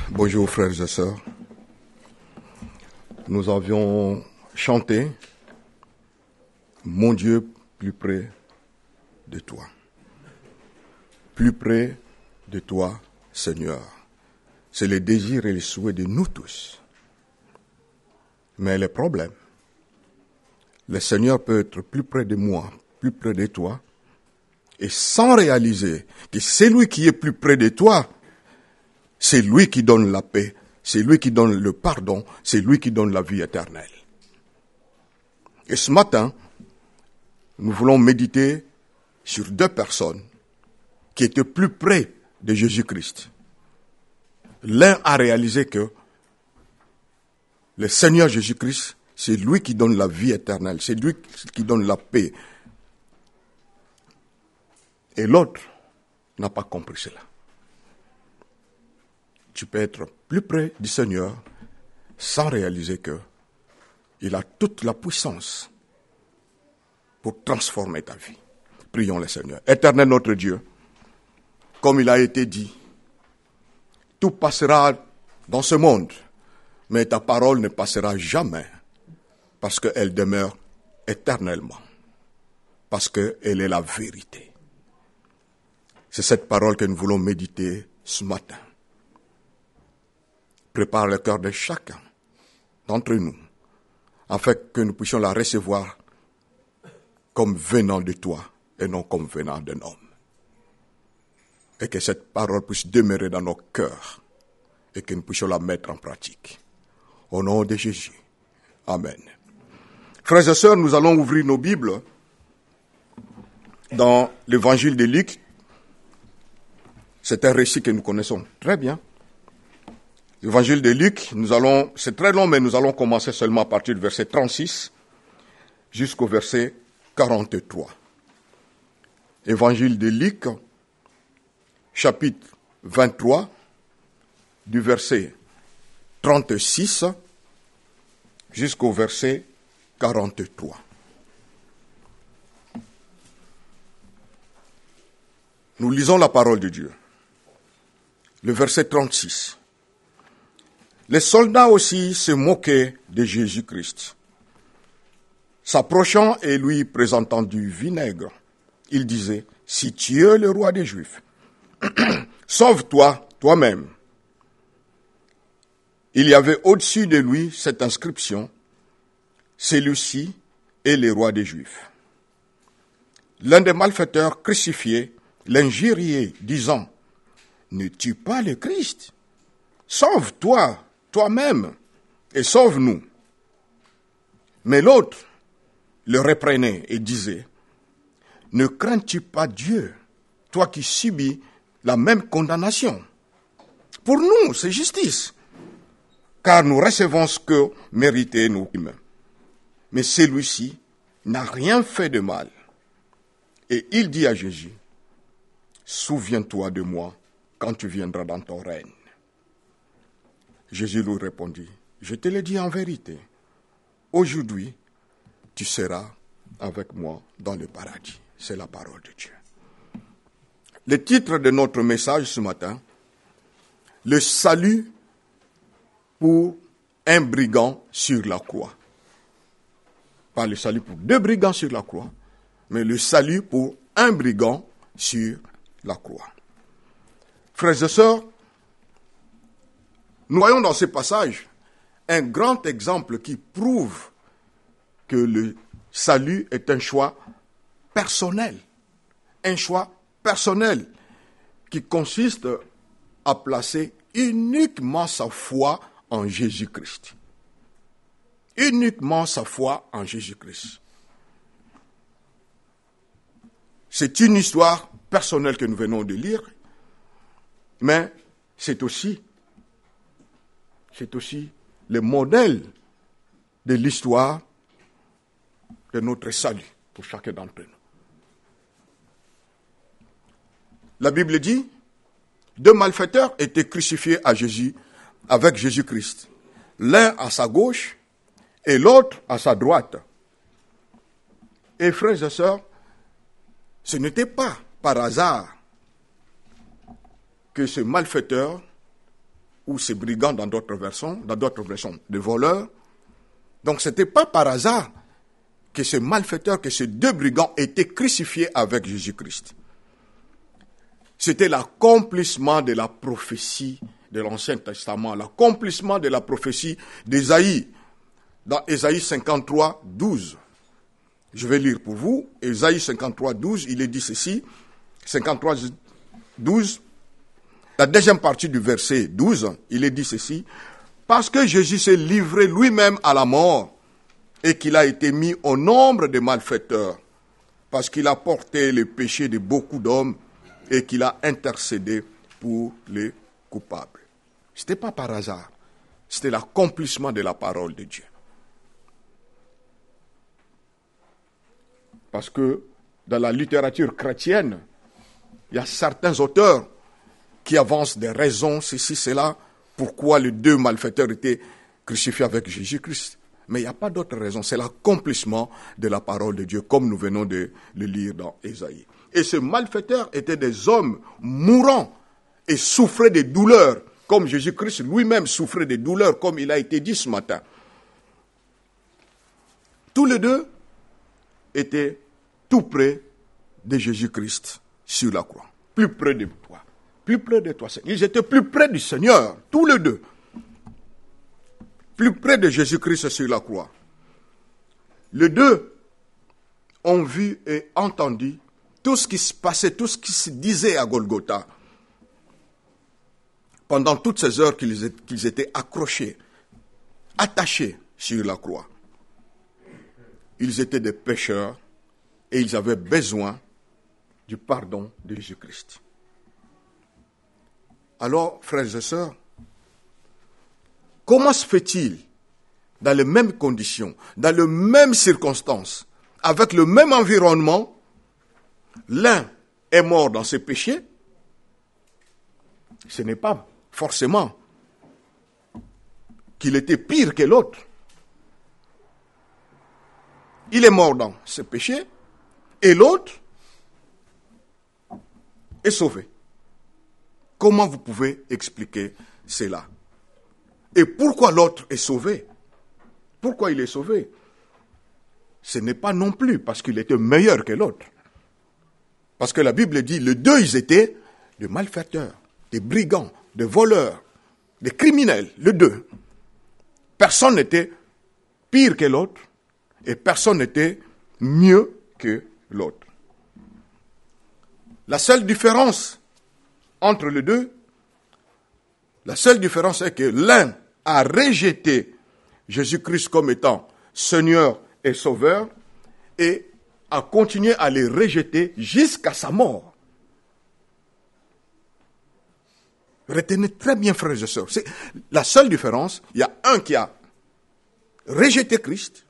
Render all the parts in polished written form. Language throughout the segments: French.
Bonjour frères et sœurs. Nous avions chanté « Mon Dieu, plus près de toi ». Plus près de toi, Seigneur. C'est le désir et le souhait de nous tous. Mais le problème, le Seigneur peut être plus près de moi, plus près de toi, et sans réaliser que c'est lui qui est plus près de toi, c'est lui qui donne la paix, c'est lui qui donne le pardon, c'est lui qui donne la vie éternelle. Et ce matin, nous voulons méditer sur deux personnes qui étaient plus près de Jésus-Christ. L'un a réalisé que le Seigneur Jésus-Christ, c'est lui qui donne la vie éternelle, c'est lui qui donne la paix. Et l'autre n'a pas compris cela. Tu peux être plus près du Seigneur sans réaliser que il a toute la puissance pour transformer ta vie. Prions le Seigneur. Éternel notre Dieu, comme il a été dit, tout passera dans ce monde, mais ta parole ne passera jamais, parce qu'elle demeure éternellement, parce qu'elle est la vérité. C'est cette parole que nous voulons méditer ce matin. Prépare le cœur de chacun d'entre nous, afin que nous puissions la recevoir comme venant de toi et non comme venant d'un homme. Et que cette parole puisse demeurer dans nos cœurs et que nous puissions la mettre en pratique. Au nom de Jésus. Amen. Frères et sœurs, nous allons ouvrir nos Bibles dans l'évangile de Luc. C'est un récit que nous connaissons très bien. L'évangile de Luc, c'est très long, mais nous allons commencer seulement à partir du verset 36 jusqu'au verset 43. Évangile de Luc, chapitre 23, du verset 36 jusqu'au verset 43. Nous lisons la parole de Dieu. Le verset 36. Les soldats aussi se moquaient de Jésus-Christ. S'approchant et lui présentant du vinaigre, il disait, « Si tu es le roi des Juifs, sauve-toi toi-même. » Il y avait au-dessus de lui cette inscription, « Celui-ci est le roi des Juifs. » L'un des malfaiteurs crucifiés l'injuriait, disant, « Ne tue pas le Christ, sauve-toi toi-même et sauve-nous. » Mais l'autre le reprenait et disait, « Ne crains-tu pas Dieu, toi qui subis la même condamnation? Pour nous, c'est justice, car nous recevons ce que méritaient nos crimes. Mais celui-ci n'a rien fait de mal. » Et il dit à Jésus, « Souviens-toi de moi quand tu viendras dans ton règne. » Jésus lui répondit, « Je te le dis en vérité, aujourd'hui, tu seras avec moi dans le paradis. » C'est la parole de Dieu. Le titre de notre message ce matin, « Le salut pour un brigand sur la croix. » Pas le salut pour deux brigands sur la croix, mais le salut pour un brigand sur la croix. Frères et sœurs, nous voyons dans ce passage un grand exemple qui prouve que le salut est un choix personnel. Un choix personnel qui consiste à placer uniquement sa foi en Jésus-Christ. Uniquement sa foi en Jésus-Christ. C'est une histoire personnelle que nous venons de lire, mais c'est aussi le modèle de l'histoire de notre salut pour chacun d'entre nous. La Bible dit, deux malfaiteurs étaient crucifiés avec Jésus-Christ, l'un à sa gauche et l'autre à sa droite. Et frères et sœurs, ce n'était pas par hasard que ce malfaiteur ou ces brigands dans d'autres versions, de voleurs. Donc ce n'était pas par hasard que ces malfaiteurs, que ces deux brigands étaient crucifiés avec Jésus-Christ. C'était l'accomplissement de la prophétie de l'Ancien Testament, l'accomplissement de la prophétie d'Ésaïe, dans Ésaïe 53, 12. Je vais lire pour vous. Ésaïe 53, 12, il est dit ceci. 53, 12. La deuxième partie du verset 12, il est dit ceci. Parce que Jésus s'est livré lui-même à la mort et qu'il a été mis au nombre des malfaiteurs, parce qu'il a porté les péchés de beaucoup d'hommes et qu'il a intercédé pour les coupables. Ce n'était pas par hasard. C'était l'accomplissement de la parole de Dieu. Parce que dans la littérature chrétienne, il y a certains auteurs qui avancent des raisons, ceci, cela, pourquoi les deux malfaiteurs étaient crucifiés avec Jésus-Christ. Mais il n'y a pas d'autre raison, c'est l'accomplissement de la parole de Dieu, comme nous venons de le lire dans Ésaïe. Et ces malfaiteurs étaient des hommes mourants et souffraient des douleurs, comme Jésus-Christ lui-même souffrait des douleurs, comme il a été dit ce matin. Tous les deux étaient tout près de Jésus-Christ sur la croix, plus près de toi, plus près de toi, Seigneur. Ils étaient plus près du Seigneur, tous les deux, plus près de Jésus-Christ sur la croix. Les deux ont vu et entendu tout ce qui se passait, tout ce qui se disait à Golgotha, pendant toutes ces heures qu'ils étaient accrochés, attachés sur la croix. Ils étaient des pécheurs et ils avaient besoin du pardon de Jésus-Christ. Alors, frères et sœurs, comment se fait-il, dans les mêmes conditions, dans les mêmes circonstances, avec le même environnement, l'un est mort dans ses péchés? Ce n'est pas forcément qu'il était pire que l'autre. Il est mort dans ses péchés et l'autre est sauvé. Comment vous pouvez expliquer cela? Et pourquoi l'autre est sauvé? Pourquoi il est sauvé? Ce n'est pas non plus parce qu'il était meilleur que l'autre. Parce que la Bible dit, les deux, ils étaient des malfaiteurs, des brigands, des voleurs, des criminels, les deux. Personne n'était pire que l'autre et personne n'était mieux que l'autre. La seule différence entre les deux, c'est que l'un a rejeté Jésus-Christ comme étant Seigneur et Sauveur et a continué à les rejeter jusqu'à sa mort. Retenez très bien, frères et sœurs. C'est la seule différence. Il y a un qui a rejeté Christ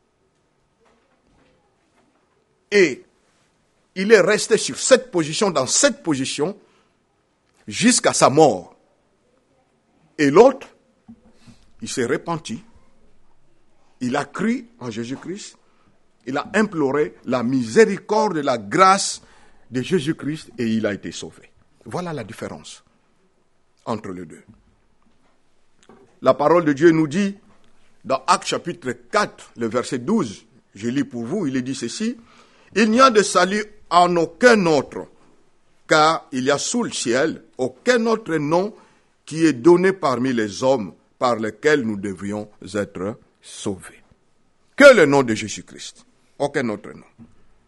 et il est resté sur cette position, dans cette position, jusqu'à sa mort. Et l'autre, il s'est repenti. Il a cru en Jésus-Christ. Il a imploré la miséricorde et la grâce de Jésus-Christ et il a été sauvé. Voilà la différence entre les deux. La parole de Dieu nous dit, dans Actes chapitre 4, le verset 12, je lis pour vous, il est dit ceci, « Il n'y a de salut en aucun autre, car il y a sous le ciel aucun autre nom qui est donné parmi les hommes par lesquels nous devrions être sauvés. » Que le nom de Jésus-Christ, aucun autre nom.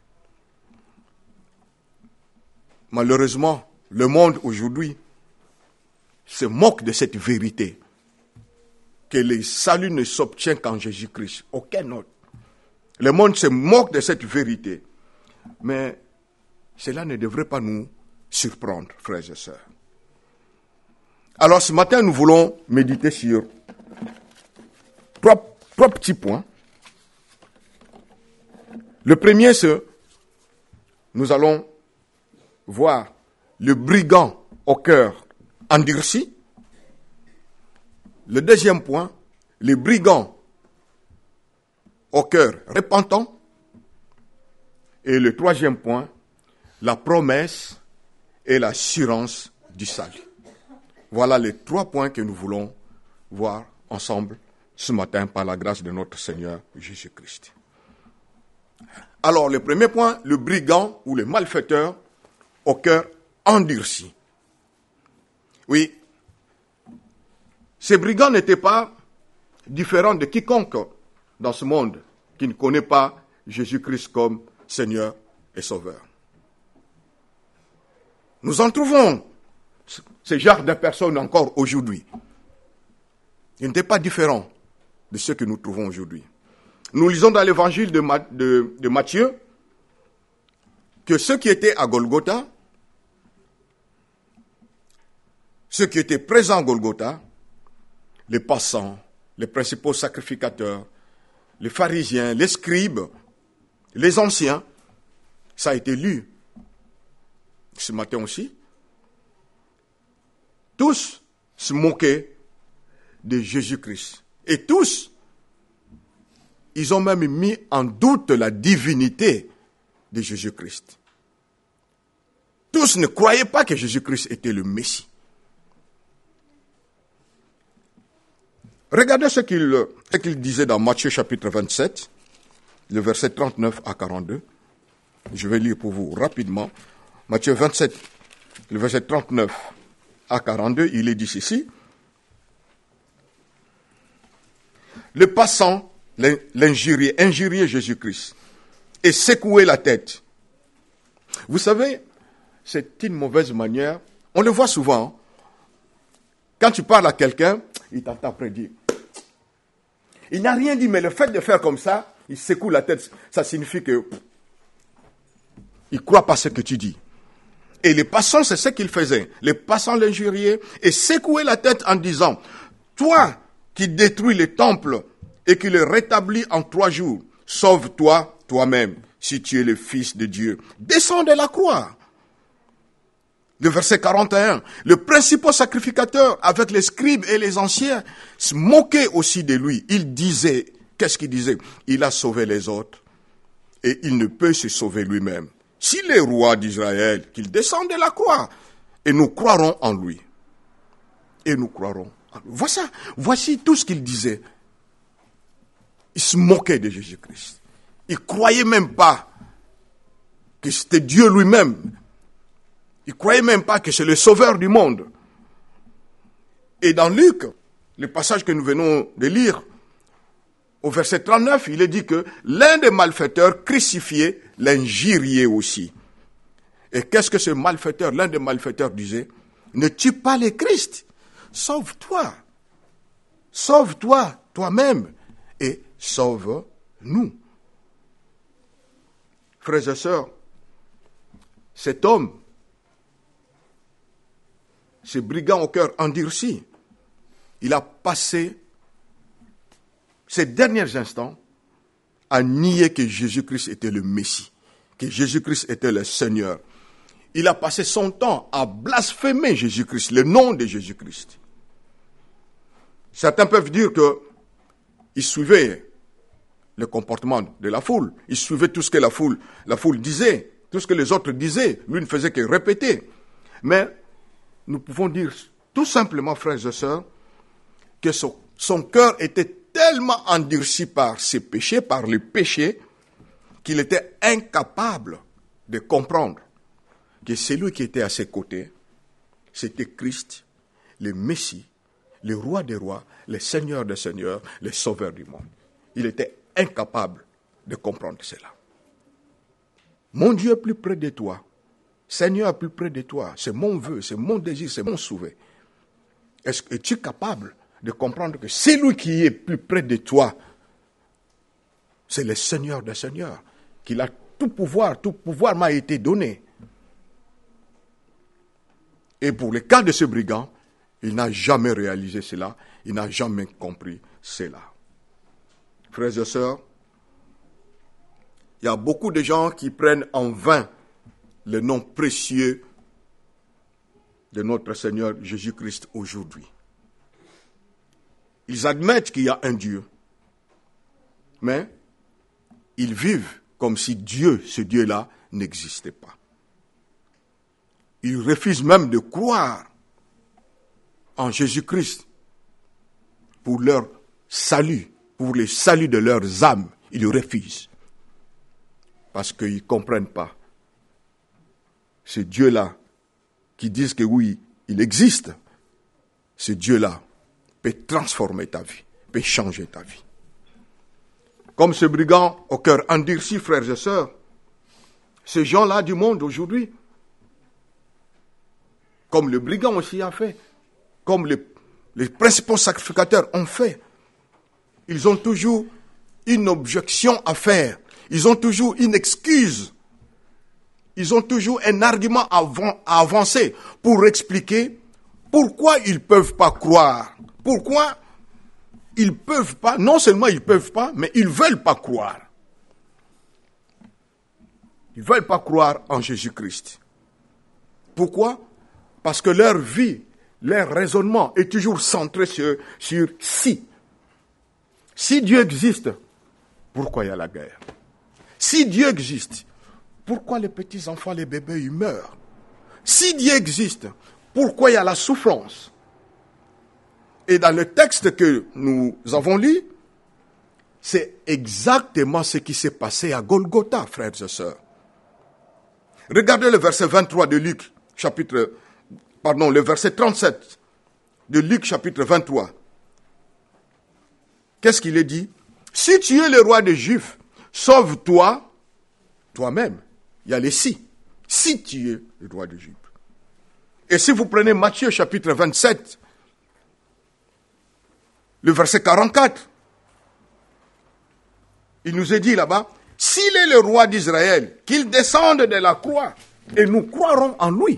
Malheureusement, le monde aujourd'hui se moque de cette vérité, que le salut ne s'obtient qu'en Jésus-Christ, aucun autre. Le monde se moque de cette vérité, mais cela ne devrait pas nous surprendre, frères et sœurs. Alors ce matin, nous voulons méditer sur trois petits points. Le premier, c'est, nous allons voir le brigand au cœur endurci. Le deuxième point, les brigands au cœur repentant. Et le troisième point, la promesse et l'assurance du salut. Voilà les 3 points que nous voulons voir ensemble ce matin par la grâce de notre Seigneur Jésus-Christ. Alors, le premier point, le brigand ou le malfaiteur au cœur endurci. Oui, ces brigands n'étaient pas différents de quiconque dans ce monde qui ne connaît pas Jésus-Christ comme Seigneur et Sauveur. Nous en trouvons ce genre de personnes encore aujourd'hui. Ils n'étaient pas différents de ceux que nous trouvons aujourd'hui. Nous lisons dans l'évangile de Matthieu que ceux qui étaient à Golgotha, ceux qui étaient présents à Golgotha, les passants, les principaux sacrificateurs, les pharisiens, les scribes, les anciens, ça a été lu ce matin aussi, tous se moquaient de Jésus-Christ. Et tous, ils ont même mis en doute la divinité de Jésus-Christ. Tous ne croyaient pas que Jésus-Christ était le Messie. Regardez ce qu'il disait dans Matthieu chapitre 27, le verset 39 à 42. Je vais lire pour vous rapidement. Matthieu 27, le verset 39 à 42, il est dit ceci. Le passant injuriait Jésus-Christ et secouait la tête. Vous savez, c'est une mauvaise manière. On le voit souvent. Quand tu parles à quelqu'un, il t'entend après dire. Il n'a rien dit, mais le fait de faire comme ça, il secoue la tête. Ça signifie que il ne croit pas ce que tu dis. Et les passants, c'est ce qu'ils faisaient. Les passants l'injuriaient et secouaient la tête en disant, toi qui détruis les temples et qui les rétablis en 3 jours, sauve-toi toi-même, si tu es le Fils de Dieu. Descends de la croix. Le verset 41, le principal sacrificateur avec les scribes et les anciens se moquaient aussi de lui. Il disait, qu'est-ce qu'il disait? Il a sauvé les autres et il ne peut se sauver lui-même. S'il est roi d'Israël, qu'il descende de la croix et nous croirons en lui. Et nous croirons en lui. Voici tout ce qu'il disait. Il se moquait de Jésus-Christ. Il ne croyait même pas que c'était Dieu lui-même. Il ne croyait même pas que c'est le sauveur du monde. Et dans Luc, le passage que nous venons de lire, au verset 39, il est dit que l'un des malfaiteurs crucifiés l'injuriait aussi. Et qu'est-ce que ce malfaiteur, l'un des malfaiteurs disait? Ne tue pas le Christ. Sauve-toi. Sauve-toi toi-même. Et sauve-nous. Frères et sœurs, cet homme, ce brigand au cœur endurci, il a passé ces derniers instants à nier que Jésus-Christ était le Messie, que Jésus-Christ était le Seigneur. Il a passé son temps à blasphémer Jésus-Christ, le nom de Jésus-Christ. Certains peuvent dire qu'il suivait le comportement de la foule, il suivait tout ce que la foule disait, tout ce que les autres disaient, lui ne faisait que répéter. Mais nous pouvons dire tout simplement, frères et sœurs, que son cœur était tellement endurci par ses péchés, par les péchés, qu'il était incapable de comprendre que celui qui était à ses côtés, c'était Christ, le Messie, le roi des rois, le Seigneur des seigneurs, le sauveur du monde. Il était incapable de comprendre cela. Mon Dieu est plus près de toi. Seigneur est plus près de toi. C'est mon vœu, c'est mon désir, c'est mon souhait. Es-tu capable de comprendre que celui qui est plus près de toi, c'est le Seigneur des seigneurs, qu'il a tout pouvoir m'a été donné. Et pour le cas de ce brigand, il n'a jamais réalisé cela, il n'a jamais compris cela. Frères et sœurs, il y a beaucoup de gens qui prennent en vain le nom précieux de notre Seigneur Jésus-Christ aujourd'hui. Ils admettent qu'il y a un Dieu, mais ils vivent comme si ce Dieu-là, n'existait pas. Ils refusent même de croire en Jésus-Christ pour leur salut, pour le salut de leurs âmes, ils le refusent. Parce qu'ils ne comprennent pas. Ce Dieu-là, qui disent que oui, il existe, ce Dieu-là peut transformer ta vie, peut changer ta vie. Comme ce brigand au cœur endurci, frères et sœurs, ces gens-là du monde aujourd'hui, comme le brigand aussi a fait, comme les principaux sacrificateurs ont fait, ils ont toujours une objection à faire, ils ont toujours une excuse, ils ont toujours un argument à avancer pour expliquer pourquoi ils ne peuvent pas croire, pourquoi ils ne peuvent pas, non seulement ils ne peuvent pas, mais ils ne veulent pas croire. Ils ne veulent pas croire en Jésus-Christ. Pourquoi? Parce que leur vie, leur raisonnement est toujours centré sur si. Si Dieu existe, pourquoi il y a la guerre? Si Dieu existe, pourquoi les petits-enfants, les bébés, ils meurent? Si Dieu existe, pourquoi il y a la souffrance? Et dans le texte que nous avons lu, c'est exactement ce qui s'est passé à Golgotha, frères et sœurs. Regardez le verset 23 de Luc, le verset 37 de Luc, chapitre 23. Qu'est-ce qu'il est dit? Si tu es le roi des Juifs, sauve-toi toi-même. Il y a les si. Si tu es le roi des Juifs. Et si vous prenez Matthieu, chapitre 27, le verset 44, il nous est dit là-bas, s'il est le roi d'Israël, qu'il descende de la croix, et nous croirons en lui.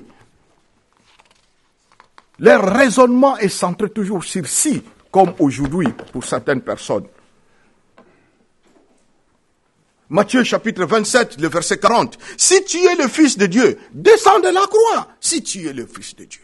Leur raisonnement est centré toujours sur si, comme aujourd'hui pour certaines personnes. Matthieu chapitre 27, le verset 40. Si tu es le Fils de Dieu, descends de la croix. Si tu es le Fils de Dieu.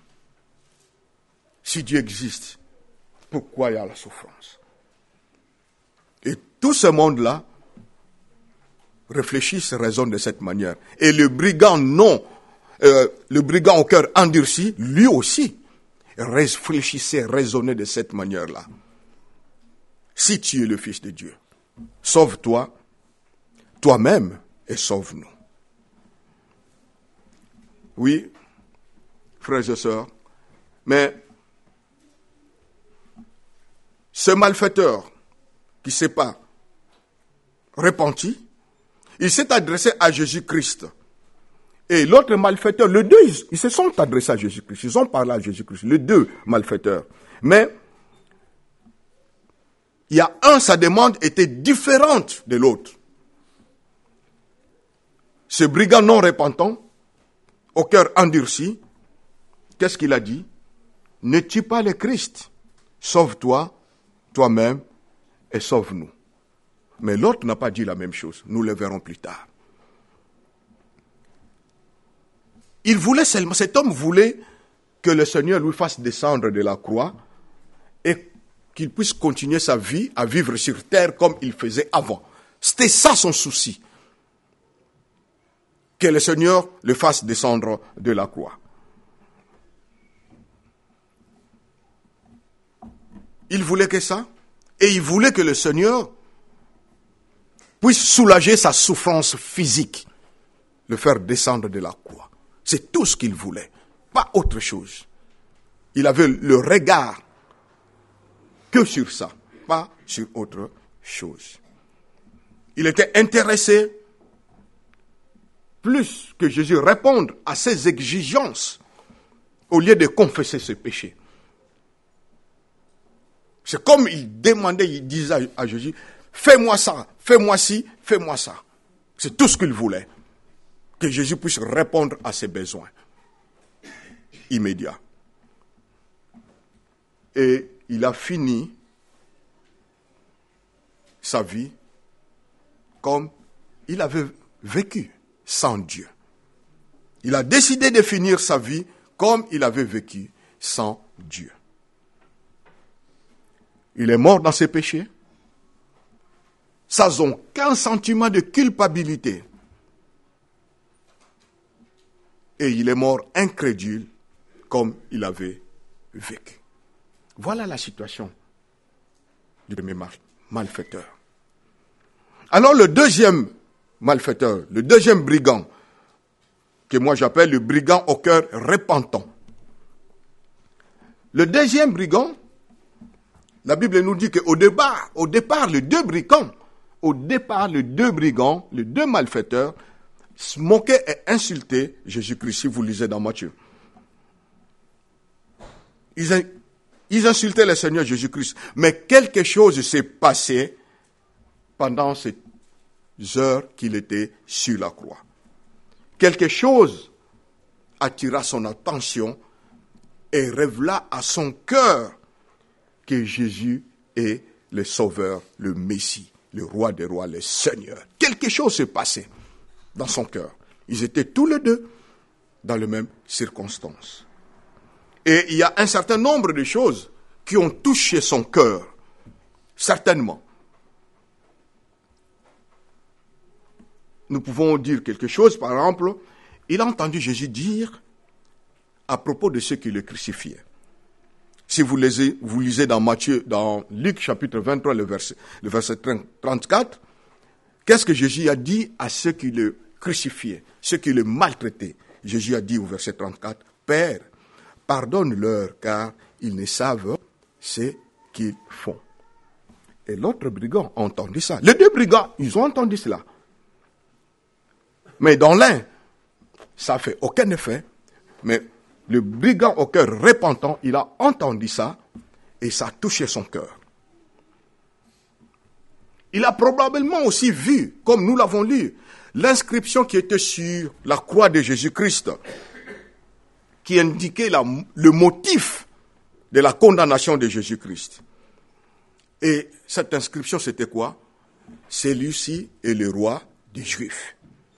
Si Dieu existe, pourquoi il y a la souffrance? Et tout ce monde-là réfléchissent, raisonne de cette manière. Et le brigand le brigand au cœur endurci, lui aussi, réfléchissait, raisonnait de cette manière-là. Si tu es le Fils de Dieu, sauve-toi, toi-même, et sauve-nous. Oui, frères et sœurs, mais ce malfaiteur qui ne s'est pas repenti, il s'est adressé à Jésus-Christ. Et l'autre malfaiteur, les deux, ils se sont adressés à Jésus-Christ. Ils ont parlé à Jésus-Christ, les deux malfaiteurs. Mais, il y a sa demande était différente de l'autre. Ce brigand non repentant, au cœur endurci, qu'est-ce qu'il a dit? Ne tue pas le Christ. Sauve-toi, toi-même, et sauve-nous. Mais l'autre n'a pas dit la même chose. Nous le verrons plus tard. Il voulait seulement, cet homme voulait que le Seigneur lui fasse descendre de la croix et qu'il puisse continuer sa vie à vivre sur terre comme il faisait avant. C'était ça son souci. Que le Seigneur le fasse descendre de la croix. Il voulait que ça. Et il voulait que le Seigneur puisse soulager sa souffrance physique. Le faire descendre de la croix. C'est tout ce qu'il voulait. Pas autre chose. Il avait le regard que sur ça. Pas sur autre chose. Il était intéressé plus que Jésus réponde à ses exigences au lieu de confesser ses péchés. C'est comme il demandait, il disait à Jésus, fais-moi ça, fais-moi ci, fais-moi ça. C'est tout ce qu'il voulait. Que Jésus puisse répondre à ses besoins immédiats. Et il a fini sa vie comme il avait vécu sans Dieu. Il a décidé de finir sa vie comme il avait vécu sans Dieu. Il est mort dans ses péchés, sans aucun sentiment de culpabilité. Et il est mort incrédule comme il avait vécu. Voilà la situation du premier malfaiteur. Alors le deuxième malfaiteur, le deuxième brigand, que moi j'appelle le brigand au cœur repentant. Le deuxième brigand, la Bible nous dit qu'au départ, les deux malfaiteurs, se moquaient et insultaient Jésus-Christ, si vous lisez dans Matthieu. Ils insultaient le Seigneur Jésus-Christ. Mais quelque chose s'est passé pendant ces heures qu'il était sur la croix. Quelque chose attira son attention et révéla à son cœur que Jésus est le Sauveur, le Messie, le Roi des Rois, le Seigneur. Quelque chose s'est passé dans son cœur. Ils étaient tous les deux dans les mêmes circonstances. Et il y a un certain nombre de choses qui ont touché son cœur, certainement. Nous pouvons dire quelque chose, par exemple, il a entendu Jésus dire à propos de ceux qui le crucifiaient. Si vous lisez dans Luc chapitre 23, le verset 34, qu'est-ce que Jésus a dit à ceux qui le crucifiaient, ceux qui le maltraitaient? Jésus a dit au verset 34, « Père, pardonne-leur, car ils ne savent ce qu'ils font. » Et l'autre brigand a entendu ça. Les deux brigands, ils ont entendu cela. Mais dans l'un, ça n'a fait aucun effet. Mais le brigand au cœur repentant, il a entendu ça et ça a touché son cœur. Il a probablement aussi vu, comme nous l'avons lu, l'inscription qui était sur la croix de Jésus-Christ, qui indiquait le motif de la condamnation de Jésus-Christ. Et cette inscription, c'était quoi? Celui-ci est le roi des Juifs.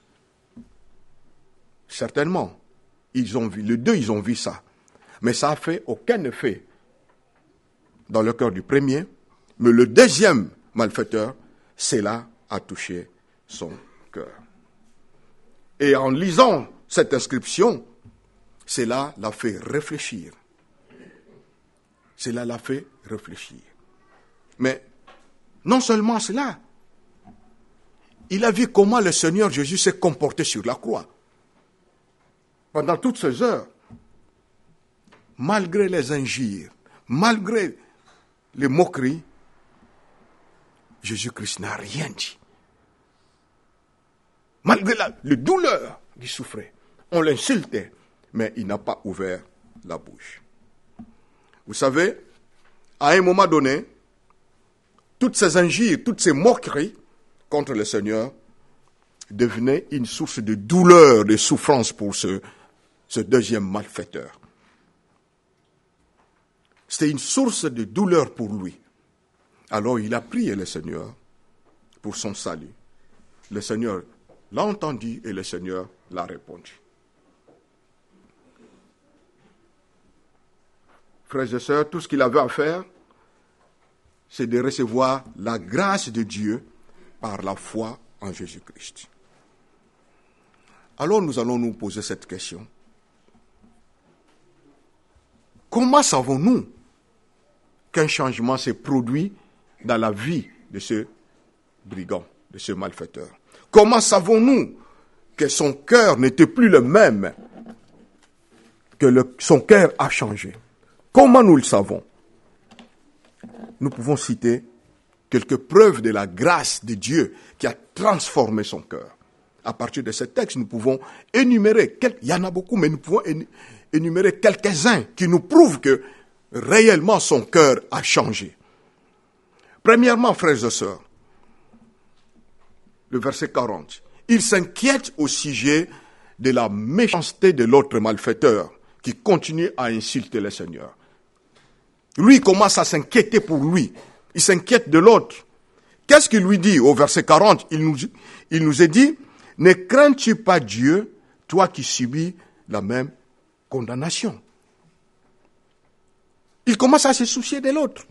Certainement, ils ont vu ça. Mais ça n'a fait aucun effet dans le cœur du premier. Mais le deuxième malfaiteur, cela a touché son cœur. Et en lisant cette inscription, cela l'a fait réfléchir. Cela l'a fait réfléchir. Mais non seulement cela, il a vu comment le Seigneur Jésus s'est comporté sur la croix. Pendant toutes ces heures, malgré les injures, malgré les moqueries, Jésus-Christ n'a rien dit. Malgré la douleur qu'il souffrait, on l'insultait, mais il n'a pas ouvert la bouche. Vous savez, à un moment donné, toutes ces injures, toutes ces moqueries contre le Seigneur devenaient une source de douleur, de souffrance pour ce deuxième malfaiteur. C'était une source de douleur pour lui. Alors il a prié le Seigneur pour son salut. Le Seigneur l'a entendu et le Seigneur l'a répondu. Frères et sœurs, tout ce qu'il avait à faire, c'est de recevoir la grâce de Dieu par la foi en Jésus-Christ. Alors nous allons nous poser cette question. Comment savons-nous qu'un changement s'est produit dans la vie de ce brigand, de ce malfaiteur? Comment savons-nous que son cœur n'était plus le même, que son cœur a changé? Comment nous le savons? Nous pouvons citer quelques preuves de la grâce de Dieu qui a transformé son cœur. À partir de ce texte, nous pouvons énumérer, il y en a beaucoup, mais nous pouvons énumérer quelques-uns qui nous prouvent que réellement son cœur a changé. Premièrement, frères et sœurs, le verset 40, il s'inquiète au sujet de la méchanceté de l'autre malfaiteur qui continue à insulter le Seigneur. Lui, il commence à s'inquiéter pour lui. Il s'inquiète de l'autre. Qu'est-ce qu'il lui dit au verset 40? Il nous est dit, « Ne crains-tu pas Dieu, toi qui subis la même condamnation ?» Il commence à se soucier de l'autre.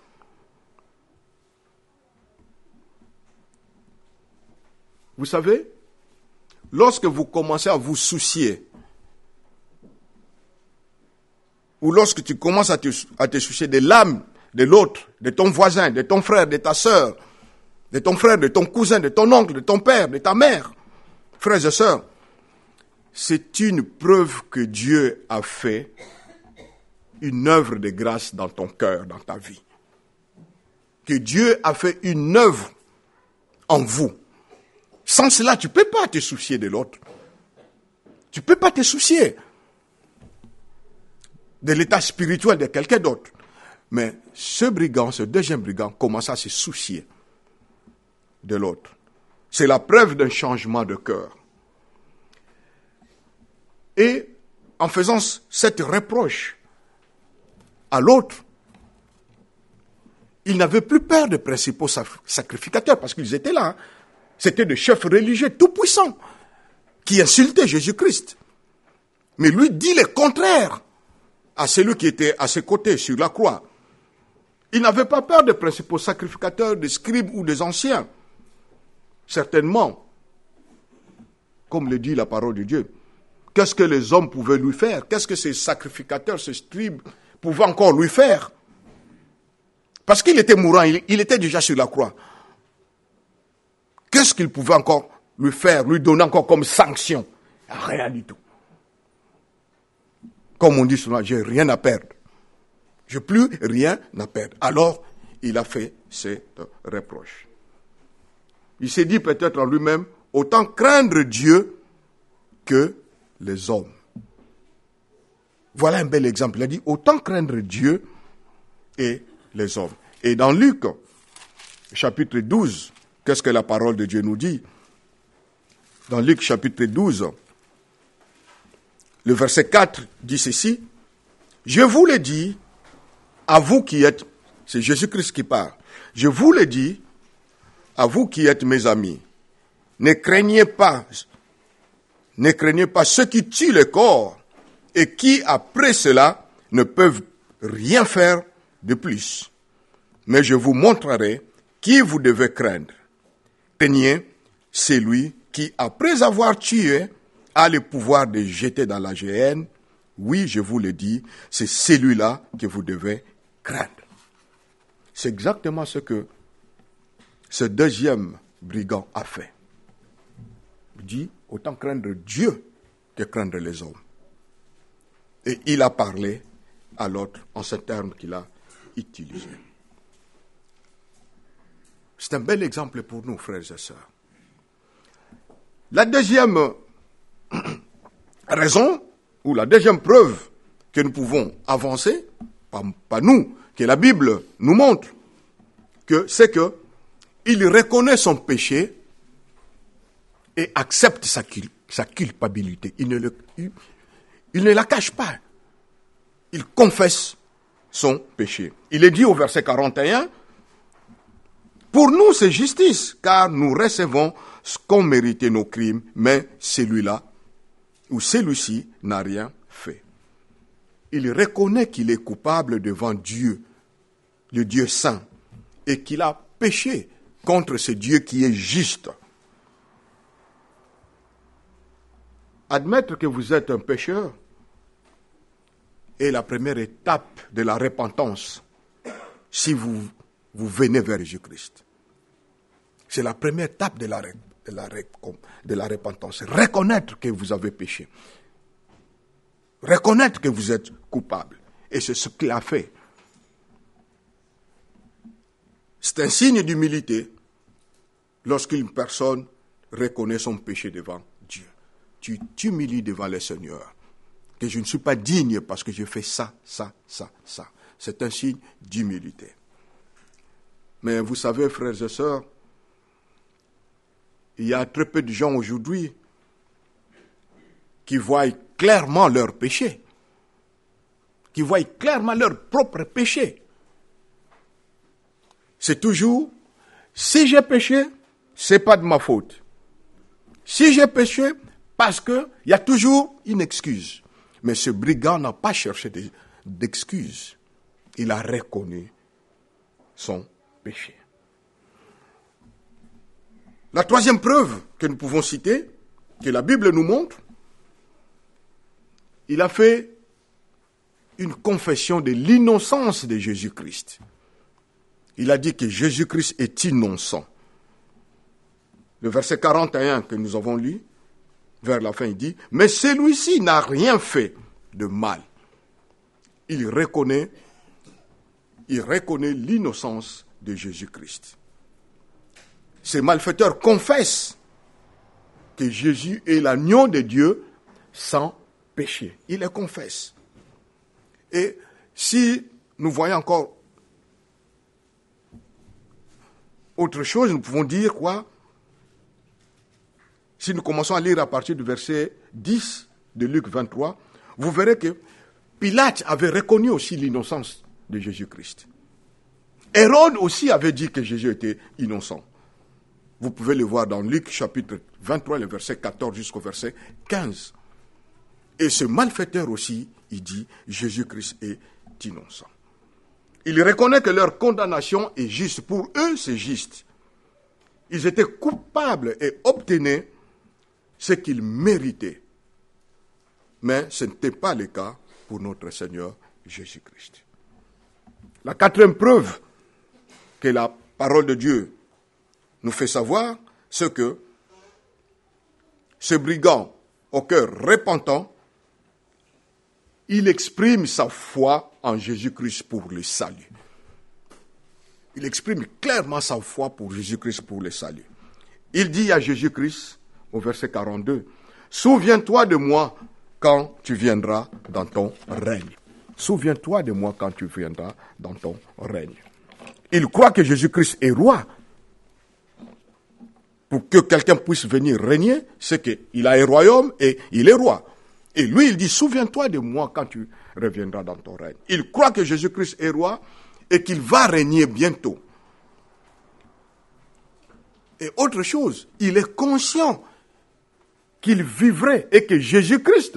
Vous savez, lorsque vous commencez à vous soucier ou lorsque tu commences à te soucier de l'âme de l'autre, de ton voisin, de ton frère, de ta sœur, de ton frère, de ton cousin, de ton oncle, de ton père, de ta mère, frères et sœurs, c'est une preuve que Dieu a fait une œuvre de grâce dans ton cœur, dans ta vie. Que Dieu a fait une œuvre en vous. Sans cela, tu ne peux pas te soucier de l'autre. Tu ne peux pas te soucier de l'état spirituel de quelqu'un d'autre. Mais ce brigand, ce deuxième brigand, commence à se soucier de l'autre. C'est la preuve d'un changement de cœur. Et en faisant cette reproche à l'autre, il n'avait plus peur des principaux sacrificateurs parce qu'ils étaient là. C'était des chefs religieux tout-puissants qui insultaient Jésus-Christ. Mais lui dit le contraire à celui qui était à ses côtés sur la croix. Il n'avait pas peur des principaux sacrificateurs, des scribes ou des anciens. Certainement, comme le dit la parole de Dieu, qu'est-ce que les hommes pouvaient lui faire? Qu'est-ce que ces sacrificateurs, ces scribes pouvaient encore lui faire? Parce qu'il était mourant, il était déjà sur la croix. Qu'est-ce qu'il pouvait encore lui faire, lui donner encore comme sanction? Rien du tout. Comme on dit souvent, j'ai rien à perdre. Je n'ai plus rien à perdre. Alors, il a fait cette reproche. Il s'est dit peut-être en lui-même, autant craindre Dieu que les hommes. Voilà un bel exemple. Il a dit, autant craindre Dieu et les hommes. Et dans Luc, chapitre 12, qu'est-ce que la parole de Dieu nous dit? Dans Luc, chapitre 12, le verset 4 dit ceci, « Je vous le dis, à vous qui êtes... » C'est Jésus-Christ qui parle. « Je vous le dis, à vous qui êtes mes amis, ne craignez pas ceux qui tuent le corps et qui, après cela, ne peuvent rien faire de plus. Mais je vous montrerai qui vous devez craindre. Craignez celui qui, après avoir tué, a le pouvoir de jeter dans la géhenne. Oui, je vous le dis, c'est celui-là que vous devez craindre. » C'est exactement ce que ce deuxième brigand a fait. Il dit, autant craindre Dieu que craindre les hommes. Et il a parlé à l'autre en ce terme qu'il a utilisé. C'est un bel exemple pour nous, frères et sœurs. La deuxième raison, ou la deuxième preuve que nous pouvons avancer, pas nous, que la Bible nous montre, c'est que il reconnaît son péché et accepte sa culpabilité. Il ne la cache pas. Il confesse son péché. Il est dit au verset 41, « Pour nous, c'est justice, car nous recevons ce qu'ont mérité nos crimes, mais celui-là, ou celui-ci, n'a rien fait. » Il reconnaît qu'il est coupable devant Dieu, le Dieu saint, et qu'il a péché contre ce Dieu qui est juste. Admettre que vous êtes un pécheur est la première étape de la repentance si vous venez vers Jésus-Christ. C'est la première étape de la repentance. Reconnaître que vous avez péché. Reconnaître que vous êtes coupable. Et c'est ce qu'il a fait. C'est un signe d'humilité lorsqu'une personne reconnaît son péché devant Dieu. Tu t'humilies devant le Seigneur. Que je ne suis pas digne parce que j'ai fait ça. C'est un signe d'humilité. Mais vous savez, frères et sœurs, il y a très peu de gens aujourd'hui qui voient clairement leur péché, qui voient clairement leur propre péché. C'est toujours, si j'ai péché, c'est pas de ma faute. Si j'ai péché, parce que il y a toujours une excuse. Mais ce brigand n'a pas cherché d'excuses. Il a reconnu son péché. La troisième preuve que nous pouvons citer, que la Bible nous montre, il a fait une confession de l'innocence de Jésus-Christ. Il a dit que Jésus-Christ est innocent. Le verset 41 que nous avons lu, vers la fin, il dit, mais celui-ci n'a rien fait de mal. Il reconnaît l'innocence de Jésus-Christ. Ces malfaiteurs confessent que Jésus est l'agneau de Dieu sans péché. Ils le confessent. Et si nous voyons encore autre chose, nous pouvons dire quoi? Si nous commençons à lire à partir du verset 10 de Luc 23, vous verrez que Pilate avait reconnu aussi l'innocence de Jésus-Christ. Hérode aussi avait dit que Jésus était innocent. Vous pouvez le voir dans Luc chapitre 23, le verset 14 jusqu'au verset 15. Et ce malfaiteur aussi, il dit, Jésus-Christ est innocent. Il reconnaît que leur condamnation est juste. Pour eux, c'est juste. Ils étaient coupables et obtenaient ce qu'ils méritaient. Mais ce n'était pas le cas pour notre Seigneur Jésus-Christ. La quatrième preuve que la parole de Dieu nous fait savoir, c'est que ce brigand au cœur repentant, il exprime sa foi en Jésus-Christ pour le salut. Il exprime clairement sa foi pour Jésus-Christ pour le salut. Il dit à Jésus-Christ, au verset 42, « Souviens-toi de moi quand tu viendras dans ton règne. » Souviens-toi de moi quand tu viendras dans ton règne. Il croit que Jésus-Christ est roi. Pour que quelqu'un puisse venir régner, c'est qu'il a un royaume et il est roi. Et lui, il dit, souviens-toi de moi quand tu reviendras dans ton règne. Il croit que Jésus-Christ est roi et qu'il va régner bientôt. Et autre chose, il est conscient qu'il vivrait et que Jésus-Christ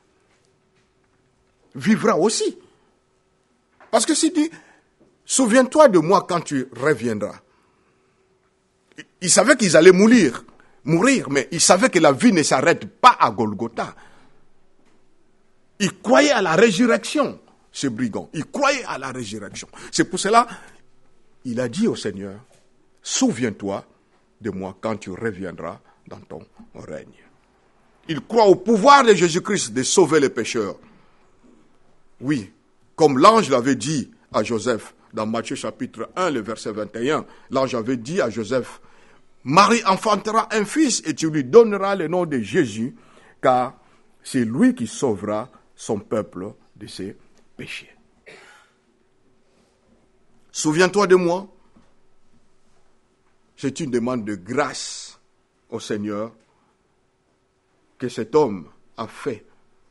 vivra aussi. Parce que s'il dit, souviens-toi de moi quand tu reviendras. Il savait qu'ils allaient mourir, mais il savait que la vie ne s'arrête pas à Golgotha. Il croyait à la résurrection, ce brigand. Il croyait à la résurrection. C'est pour cela il a dit au Seigneur, souviens-toi de moi quand tu reviendras dans ton règne. Il croit au pouvoir de Jésus-Christ de sauver les pécheurs. Oui, comme l'ange l'avait dit à Joseph dans Matthieu chapitre 1, le verset 21, l'ange avait dit à Joseph, Marie enfantera un fils et tu lui donneras le nom de Jésus, car c'est lui qui sauvera son peuple de ses péchés. Souviens-toi de moi. C'est une demande de grâce au Seigneur que cet homme a fait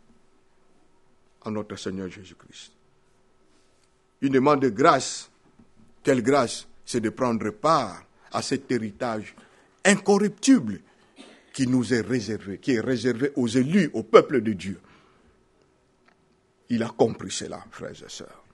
à notre Seigneur Jésus-Christ. Une demande de grâce. Quelle grâce? C'est de prendre part à cet héritage incorruptible qui nous est réservé, qui est réservé aux élus, au peuple de Dieu. Il a compris cela, frères et sœurs.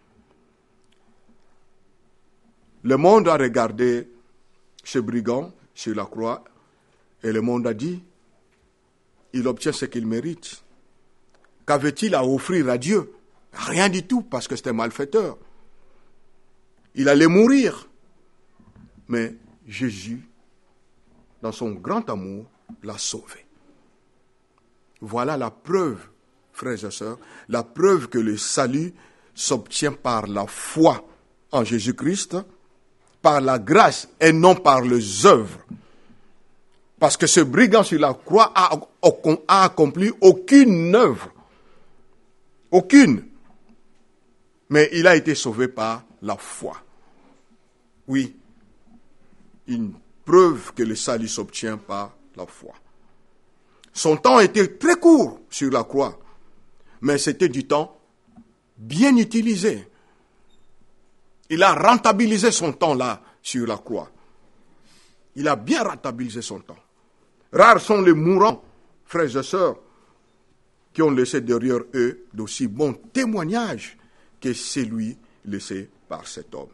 Le monde a regardé ce brigand sur la croix et le monde a dit, il obtient ce qu'il mérite. Qu'avait-il à offrir à Dieu? Rien du tout, parce que c'était un malfaiteur. Il allait mourir. Mais Jésus, dans son grand amour, l'a sauvé. Voilà la preuve, frères et sœurs, la preuve que le salut s'obtient par la foi en Jésus-Christ, par la grâce et non par les œuvres. Parce que ce brigand sur la croix a accompli aucune œuvre. Aucune. Mais il a été sauvé par la foi. Oui. Une preuve que le salut s'obtient par la foi. Son temps était très court sur la croix. Mais c'était du temps bien utilisé. Il a rentabilisé son temps là, sur la croix. Il a bien rentabilisé son temps. Rares sont les mourants, frères et sœurs, qui ont laissé derrière eux d'aussi bons témoignages que celui laissé par cet homme.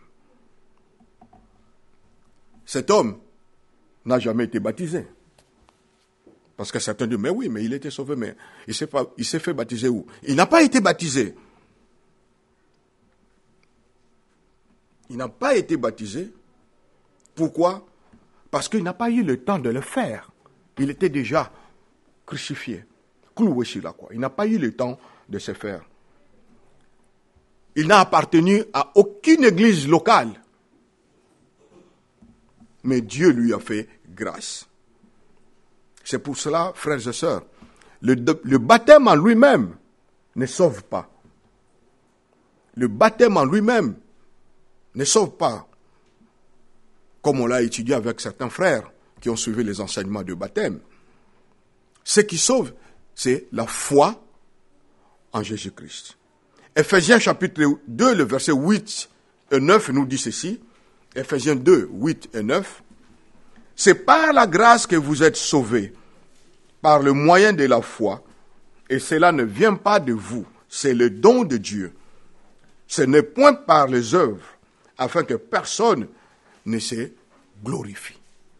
Cet homme n'a jamais été baptisé. Parce que certains disent, mais oui, mais il était sauvé, mais il s'est fait baptiser où? Il n'a pas été baptisé. Il n'a pas été baptisé. Pourquoi? Parce qu'il n'a pas eu le temps de le faire. Il était déjà crucifié, cloué sur la croix. Il n'a pas eu le temps de se faire. Il n'a appartenu à aucune église locale. Mais Dieu lui a fait grâce. C'est pour cela, frères et sœurs, le baptême en lui-même ne sauve pas. Le baptême en lui-même ne sauve pas. Comme on l'a étudié avec certains frères qui ont suivi les enseignements du baptême. Ce qui sauve, c'est la foi en Jésus-Christ. Ephésiens chapitre 2, le verset 8 et 9 nous dit ceci. Ephésiens 2, 8 et 9. C'est par la grâce que vous êtes sauvés, par le moyen de la foi, et cela ne vient pas de vous, c'est le don de Dieu. Ce n'est point par les œuvres, afin que personne ne se glorifie.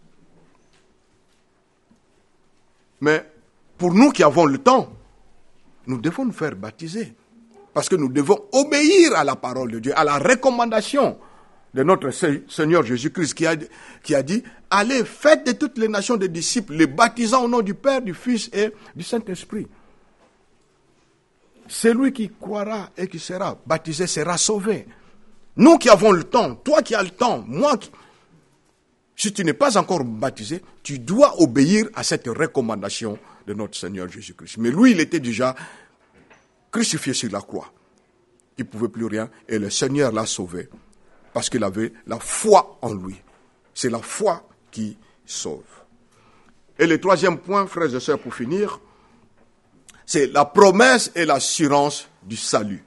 Mais pour nous qui avons le temps, nous devons nous faire baptiser, parce que nous devons obéir à la parole de Dieu, à la recommandation de notre Seigneur Jésus-Christ qui a dit « Allez, faites de toutes les nations des disciples, les baptisant au nom du Père, du Fils et du Saint-Esprit. » Celui qui croira et qui sera baptisé sera sauvé. Nous qui avons le temps, toi qui as le temps, moi qui... Si tu n'es pas encore baptisé, tu dois obéir à cette recommandation de notre Seigneur Jésus-Christ. Mais lui, il était déjà crucifié sur la croix. Il ne pouvait plus rien et le Seigneur l'a sauvé. Parce qu'il avait la foi en lui. C'est la foi qui sauve. Et le troisième point, frères et sœurs, pour finir, c'est la promesse et l'assurance du salut.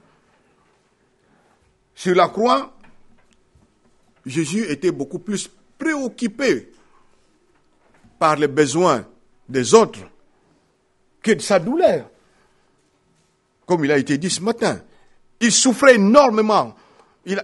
Sur la croix, Jésus était beaucoup plus préoccupé par les besoins des autres que de sa douleur. Comme il a été dit ce matin, il souffrait énormément. Il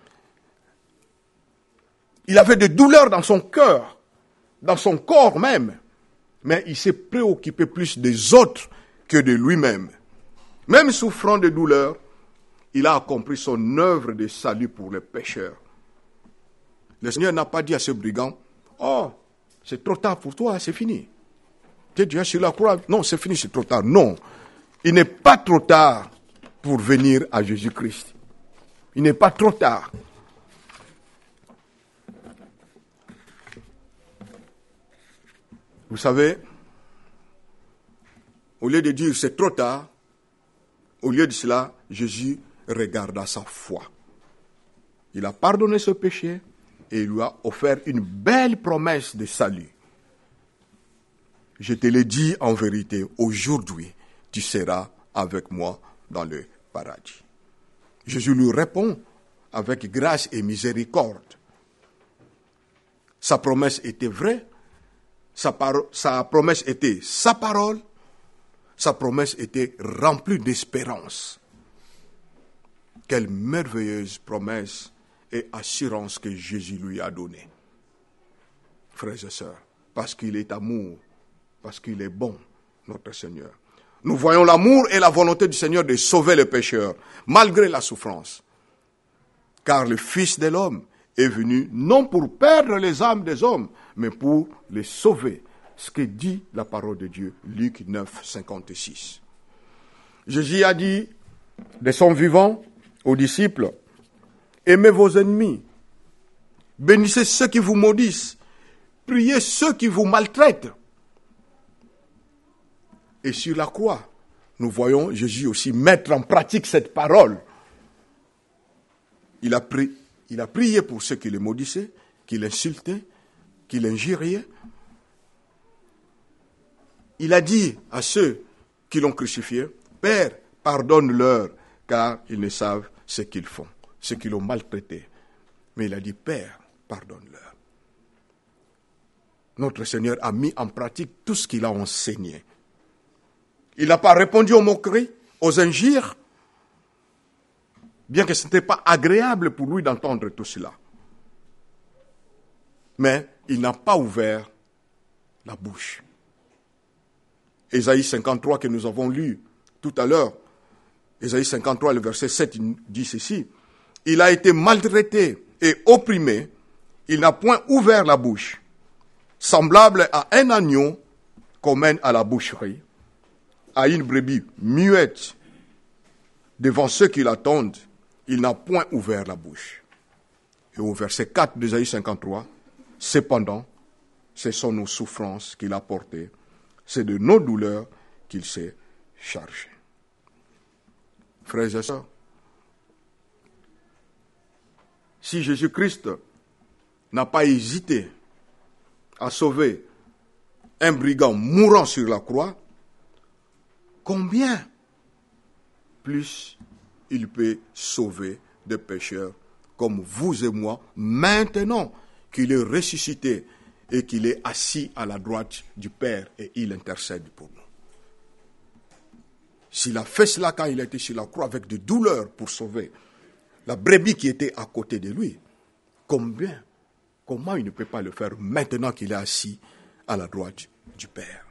avait des douleurs dans son cœur, dans son corps même. Mais il s'est préoccupé plus des autres que de lui-même. Même souffrant de douleurs, il a accompli son œuvre de salut pour les pécheurs. Le Seigneur n'a pas dit à ce brigand, « Oh, c'est trop tard pour toi, c'est fini. Tu es déjà sur la croix. Non, c'est fini, c'est trop tard. » Non, il n'est pas trop tard pour venir à Jésus-Christ. Il n'est pas trop tard. Vous savez, au lieu de dire c'est trop tard, au lieu de cela, Jésus regarda sa foi. Il a pardonné ce péché et il lui a offert une belle promesse de salut. Je te l'ai dit en vérité, aujourd'hui, tu seras avec moi dans le paradis. Jésus lui répond avec grâce et miséricorde. Sa promesse était vraie. Sa promesse était sa parole. Sa promesse était remplie d'espérance. Quelle merveilleuse promesse et assurance que Jésus lui a donnée. Frères et sœurs, parce qu'il est amour, parce qu'il est bon, notre Seigneur. Nous voyons l'amour et la volonté du Seigneur de sauver les pécheurs, malgré la souffrance. Car le Fils de l'homme est venu non pour perdre les âmes des hommes, mais pour les sauver. Ce que dit la parole de Dieu, Luc 9, 56. Jésus a dit de son vivant aux disciples, aimez vos ennemis, bénissez ceux qui vous maudissent, priez ceux qui vous maltraitent. Et sur la croix, nous voyons Jésus aussi mettre en pratique cette parole. Il a prié pour ceux qui le maudissaient, qui l'insultaient, qui l'injuriaient. Il a dit à ceux qui l'ont crucifié, Père, pardonne-leur, car ils ne savent ce qu'ils font, ceux qui l'ont maltraité. Mais il a dit, Père, pardonne-leur. Notre Seigneur a mis en pratique tout ce qu'il a enseigné. Il n'a pas répondu aux moqueries, aux injures, bien que ce n'était pas agréable pour lui d'entendre tout cela. Mais il n'a pas ouvert la bouche. Ésaïe 53 que nous avons lu tout à l'heure, Ésaïe 53, le verset 7, il dit ceci, « Il a été maltraité et opprimé, il n'a point ouvert la bouche. Semblable à un agneau qu'on mène à la boucherie, à une brebis muette devant ceux qui l'attendent, il n'a point ouvert la bouche. Et au verset 4 d'Ésaïe 53, cependant, ce sont nos souffrances qu'il a portées, c'est de nos douleurs qu'il s'est chargé. Frères et sœurs, si Jésus-Christ n'a pas hésité à sauver un brigand mourant sur la croix, combien plus il peut sauver des pécheurs comme vous et moi, maintenant qu'il est ressuscité et qu'il est assis à la droite du Père et il intercède pour nous. S'il a fait cela quand il était sur la croix avec de douleurs pour sauver la brebis qui était à côté de lui, comment il ne peut pas le faire maintenant qu'il est assis à la droite du Père?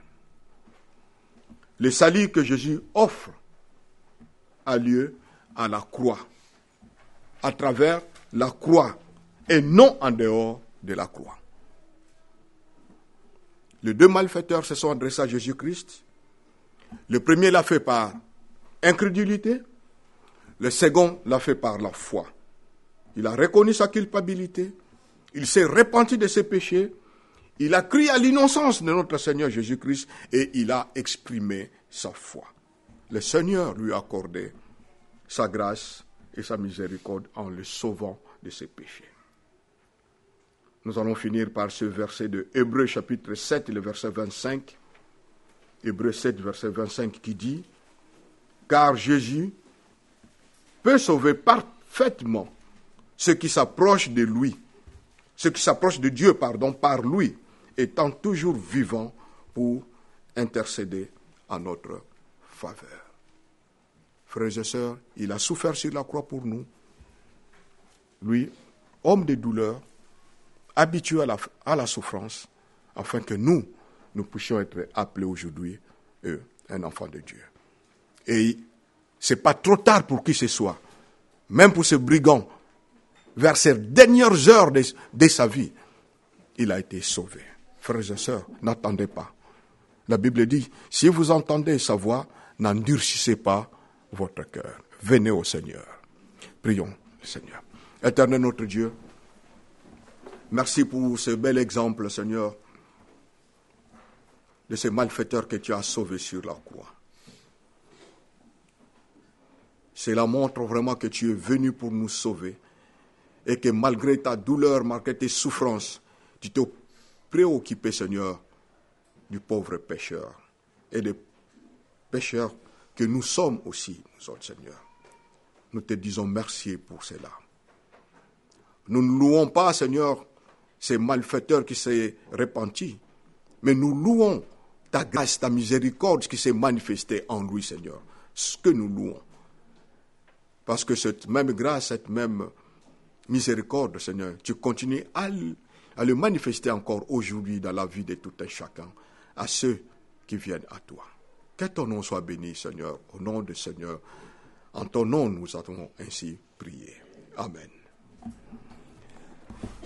Le salut que Jésus offre a lieu à la croix, à travers la croix et non en dehors de la croix. Les deux malfaiteurs se sont adressés à Jésus-Christ. Le premier l'a fait par incrédulité, le second l'a fait par la foi. Il a reconnu sa culpabilité, il s'est repenti de ses péchés, il a crié à l'innocence de notre Seigneur Jésus-Christ et il a exprimé sa foi. Le Seigneur lui a accordé sa grâce et sa miséricorde en le sauvant de ses péchés. Nous allons finir par ce verset de Hébreux chapitre 7, le verset 25. Hébreux 7, verset 25 qui dit « Car Jésus peut sauver parfaitement ceux qui s'approchent de lui, ceux qui s'approchent de Dieu, par lui, étant toujours vivant pour intercéder en notre faveur. » Frères et sœurs, il a souffert sur la croix pour nous. Lui, homme de douleur, habitué à la souffrance, afin que nous puissions être appelés aujourd'hui un enfant de Dieu. Et ce n'est pas trop tard pour qui que ce soit, même pour ce brigand, vers ces dernières heures de sa vie, il a été sauvé. Frères et sœurs, n'attendez pas. La Bible dit, si vous entendez sa voix, n'endurcissez pas votre cœur. Venez au Seigneur. Prions le Seigneur. Éternel notre Dieu, merci pour ce bel exemple, Seigneur, de ces malfaiteurs que tu as sauvés sur la croix. Cela montre vraiment que tu es venu pour nous sauver et que malgré ta douleur, malgré tes souffrances, tu t'es préoccupé, Seigneur, du pauvre pécheur et des pécheurs que nous sommes aussi, nous autres, Seigneur. Nous te disons merci pour cela. Nous ne louons pas, Seigneur, ces malfaiteurs qui s'est repenti, mais nous louons ta grâce, ta miséricorde qui s'est manifestée en lui, Seigneur. Ce que nous louons. Parce que cette même grâce, cette même miséricorde, Seigneur, tu continues à le manifester encore aujourd'hui dans la vie de tout un chacun, à ceux qui viennent à toi. Que ton nom soit béni, Seigneur, au nom du Seigneur. En ton nom, nous avons ainsi prié. Amen.